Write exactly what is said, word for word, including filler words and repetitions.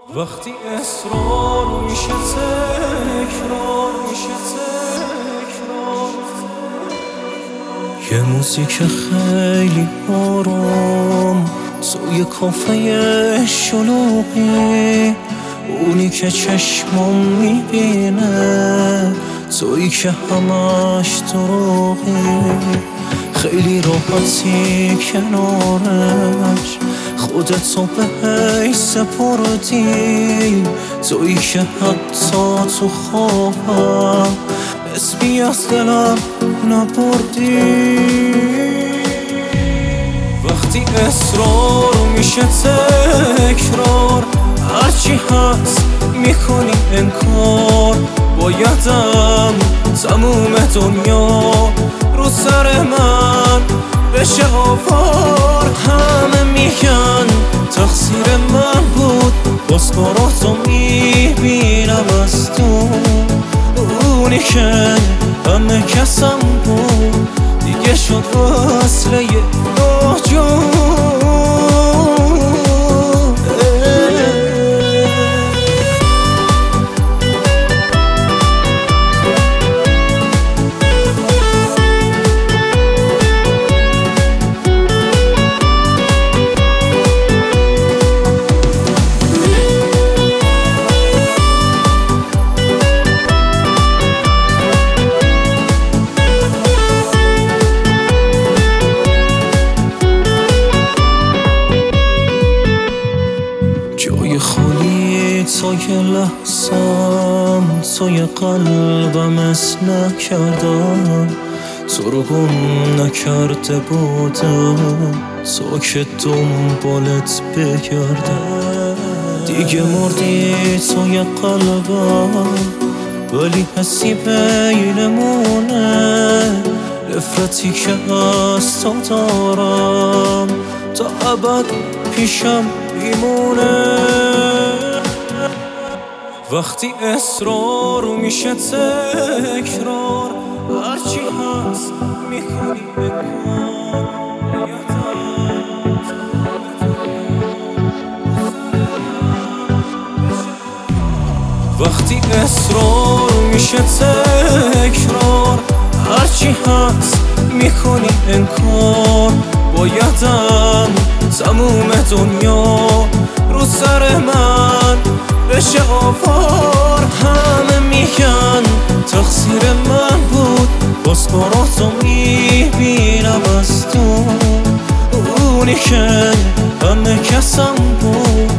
وقتی اصرار میشه تکرار میشه تکرار، یه موزیک خیلی آرام توی کافه شلوغی، اونی که چشمام میبینه تویی که همش دروغی، خیلی راحتی کنارش خودتو بهش سپردی، تویی که حتی تو خوابم اسمی از دلم نبردی. وقتی اصرار میشه تکرار، هرچی هست میکنی انکار، بایدم تموم دنیا رو سر من بشه آوار. همه میگن تقصیر من بود، باز کاراتو میبینم از تو، اونی که همه کسم بود دیگه شد وصله ناجور. جای خالی توی لحظم توی قلبم اس نکردم، تو رو گم نکرده بودم تا که دنبالت بگردم. دیگه مردی توی قلبم ولی حسی بینمونه، نفرتی که از تو دارم تا ابد پیشم میمونه. وقتی اصرار میشه تکرار، هرچی هست میکنی انکار، وقتی اصرار میشه تکرار، هرچی هست میکنی انکار، بایدم تموم دنیا رو سر من بشه آوار. همه میگن تقصیر من بود، باز کاراتو میبینم از تو، اونی که همه کسم بود